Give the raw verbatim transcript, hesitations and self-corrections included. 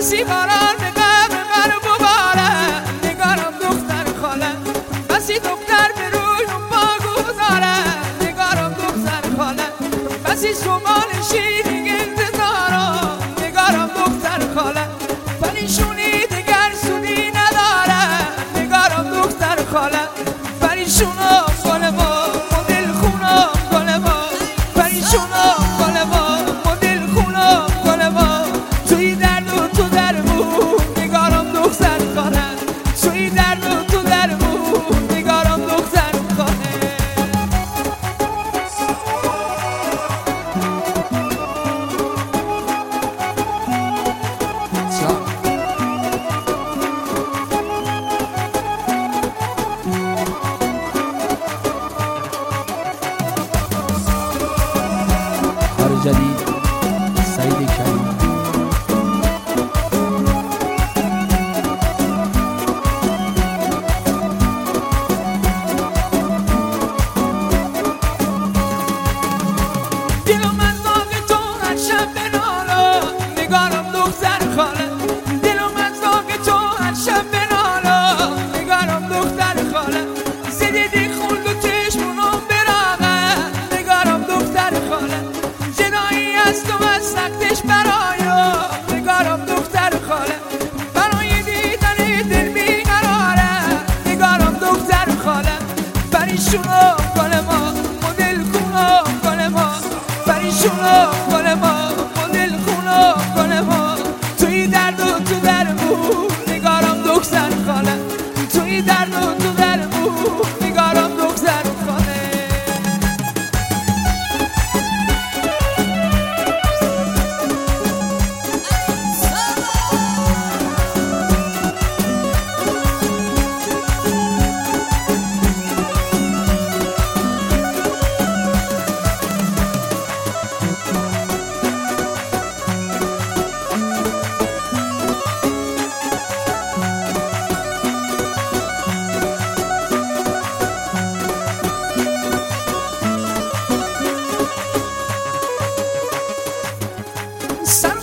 بسی قرار به قبر من بباره، نگارم دختر خاله، بسی دختر به روی اون باگذاره، نگارم دختر خاله، بسی شمال شیرین انتظارم، نگارم دختر خاله، پریشونی دگر سودی نداره، نگارم دختر خاله، پریشونم گل ما مدل خونم گل ما، پریشونم گل ما مدل خونم گل ما، توی درد و تو درمون نگارم دختر خاله، توی درد و تو درمون نگارم دختر خاله. کار جدید سعید کریم. دلم از داغ تو هر شب بناله، نگارم دختر خاله، دلم از داغ تو هر شب بناله، نگارم دختر خاله، زدیدی خورد و چشمونم براغه، نگارم دختر خاله، جدایی از تو از سختش برایا، نگارم دختر خاله، برای دیدن دل بیقراره، نگارم دختر خاله، پریشونم گل ما مدل خونم گل ما، پریشونم گل ما مدل خونم گل ما، توی درد و تو درمون نگارم دختر خاله، توی درد و تو درمون نگارم دختر خاله. سر